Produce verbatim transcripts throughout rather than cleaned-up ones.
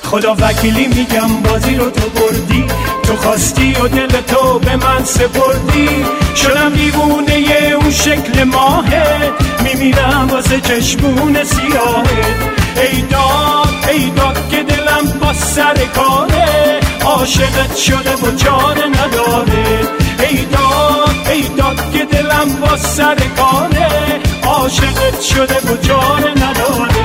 خدا وکیلی میگم بازی رو تو بردی، تو خواستی و دل تو به من سپردی. شدم دیوونه اون شکل ماهت، میمیرم واسه چشمون سیاهت. ای داد ای داد که دلم با سر کاره، عاشقت شده و چاره نداره. ای داد ای داد که دلم با سر کاره، عاشقت شده و چاره نداره.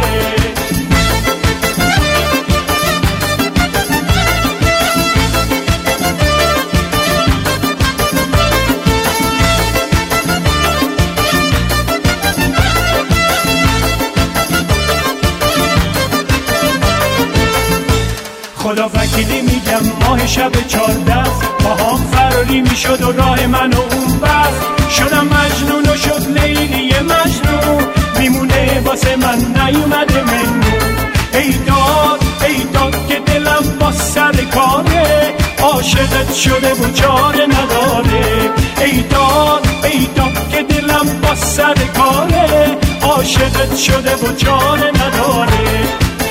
خدا وکیلی میگم ماه شب چارده با هم فراری میشد و راه من و اون بست. شدم مجنون و شد لیلی مجنون، میمونه واسه من نیومده منون. ای داد ای داد که دلم با سر کاره، عاشقت شده و چاره نداره. ای داد ای داد که دلم با سر کاره، عاشقت شده و چاره نداره.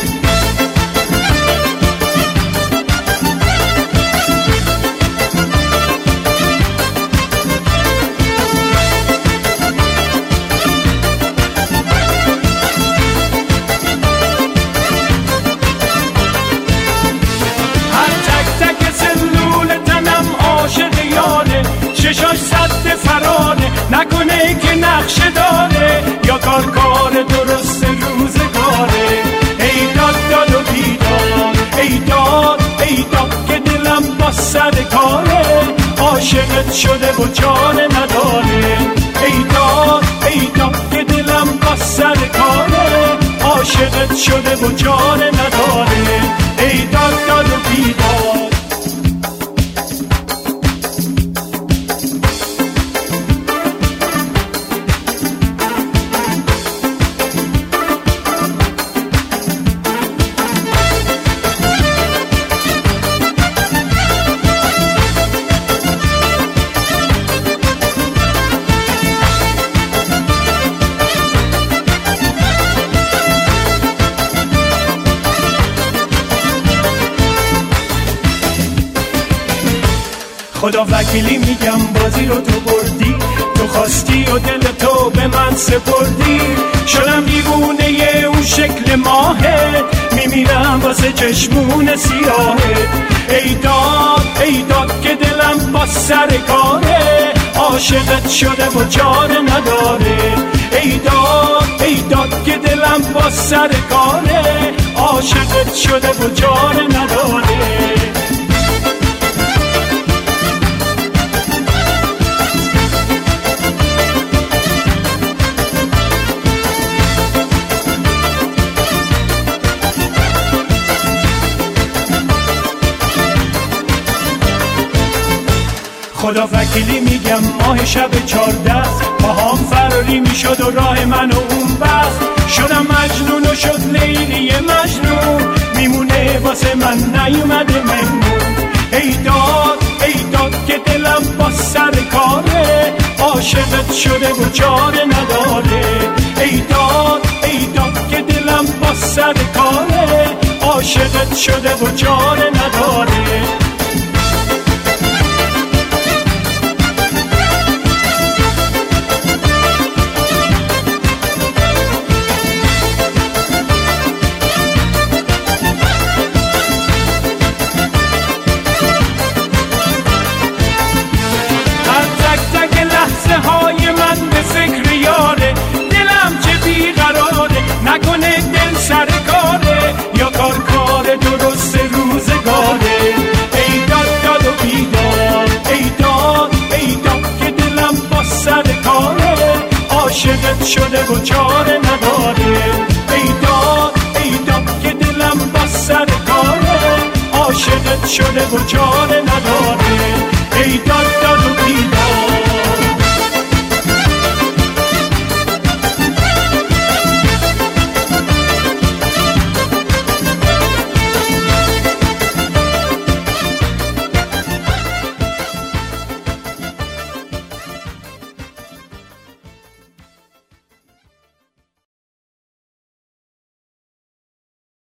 چشاش صد فرانه، نکنه که نقشه داره یا کار کار درست روزگاره. ای داد داد و بیداد ای داد ای داد که دلم با سر کاره، عاشقت شده و چاره نداره. ای داد ای داد که دلم با سر کاره، عاشقت شده و چاره نداره. ای داد داد و بیداد. خدا وکیلی میگم بازی رو تو بردی، تو خواستی و دل تو به من سپردی. شدم دیوونه اون شکل ماهت، میمیرم واسه چشمون سیاهت. ای داد ای داد که دلم با سر کاره، عاشقت شده و چاره نداره. ای داد ای داد که دلم با سر کاره، عاشقت شده و چاره نداره. خدا وکیلی میگم ماه شب چارده با هم فراری میشد و راه من و اون بست. شدم مجنون و شد لیلی مجنون، میمونه واسه من نیومده منون. ای داد ای داد که دلم با سر کاره، عاشقت شده و چاره نداره. ای داد ای داد که دلم با سر کاره، عاشقت شده و چاره نداره. های من به فکر یاره، دلم چه بیقراره، نکنه دل سر کاره یا کار کار درست روزگاره. ای داد داد و بیداد ای داد ای داد که دلم با سر کاره، عاشقت شده و چاره نداره. ای داد ای داد که دلم با سر کاره، عاشقت شده و چاره نداره. ای داد